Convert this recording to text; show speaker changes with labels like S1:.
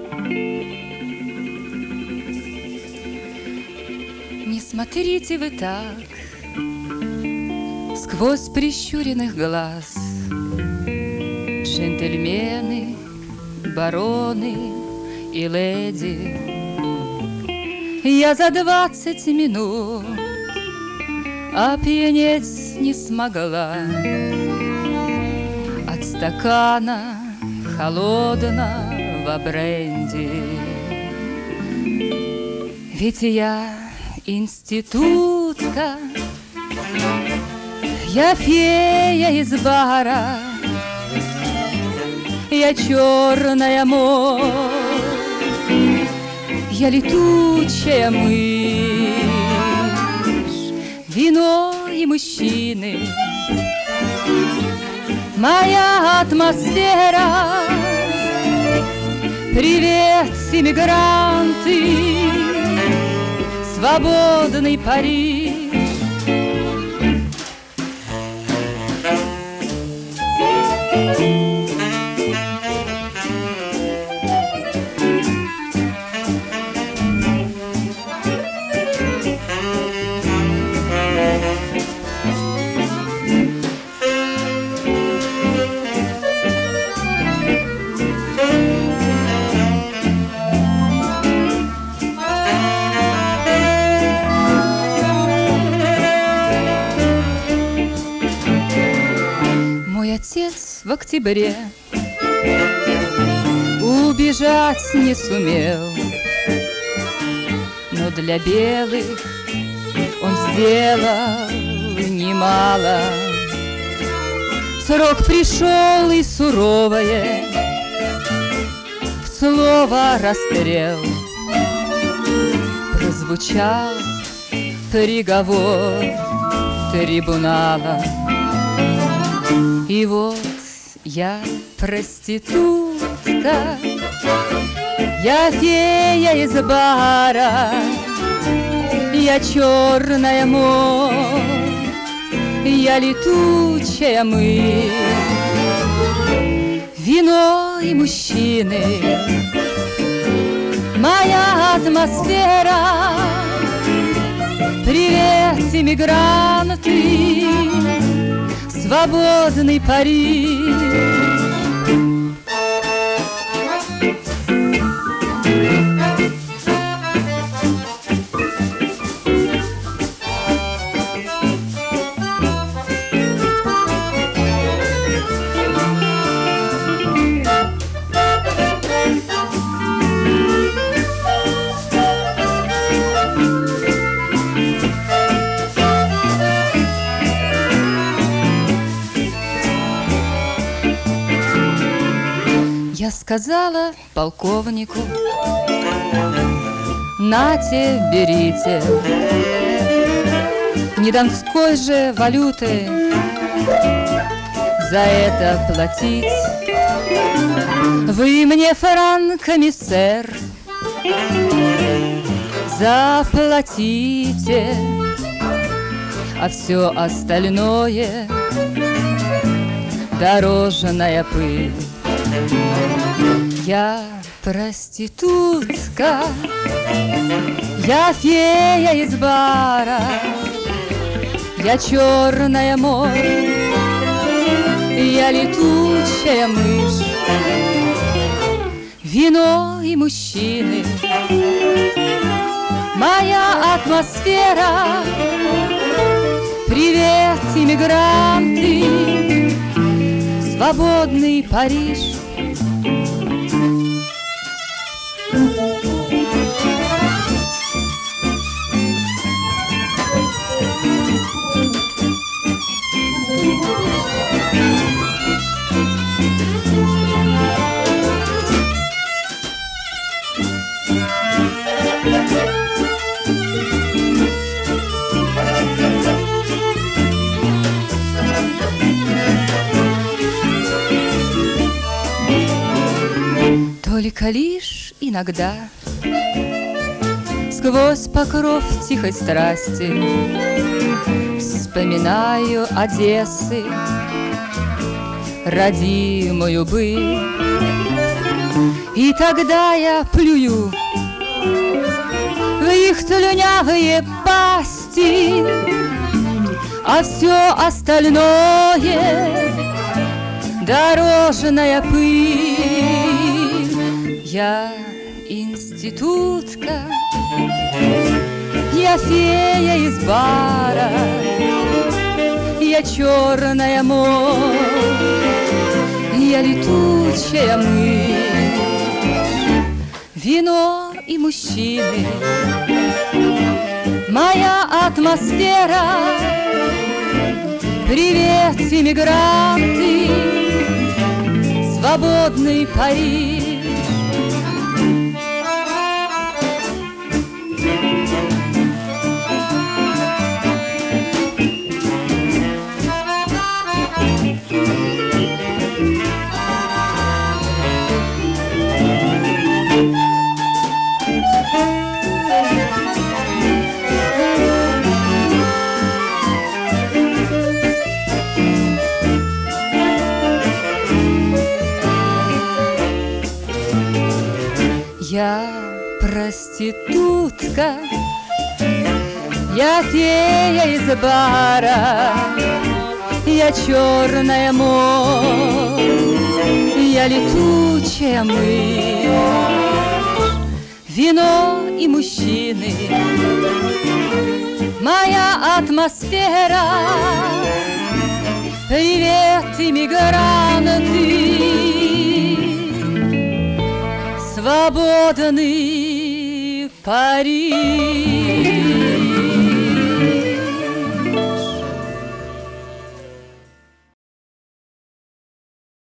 S1: Не смотрите вы так сквозь прищуренных глаз, джентльмены, бароны и леди. Я за 20 минут опьянеть не смогла от стакана холодного бренди. Ведь я институтка, я фея из бара, я черная мощь, я летучая мышь, вино и мужчины, моя атмосфера. Привет, иммигранты, свободный Париж. Отец в октябре убежать не сумел, но для белых он сделал немало. Срок пришел, и суровое слово расстрел прозвучал приговор трибунала. И вот я проститутка, я фея из бара, я черная мощь, я летучая мышь, вино и мужчины, моя атмосфера. Привет, иммигранты, свободный Париж. Я сказала полковнику: нате, берите, не донской же валюты за это платить. Вы мне франками, сэр, заплатите, а все остальное дорожная пыль. Я проститутка, я фея из бара, я черная мощь, я летучая мышь, вино и мужчины, моя атмосфера. Привет, иммигранты, свободный Париж. Только лишь иногда сквозь покров тихой страсти вспоминаю Одессы, родимую быль. И тогда я плюю в их слюнявые пасти, а все остальное — дорожная пыль. Я институтка, я фея из бара, я черная моль, я летучая мышь. Вино и мужчины, моя атмосфера. Привет, иммигранты, свободный Париж. Я проститутка, я фея из бара, я черная моль, я летучая мышь. Вино и мужчины, моя атмосфера. Привет, иммигранты, свободный Париж.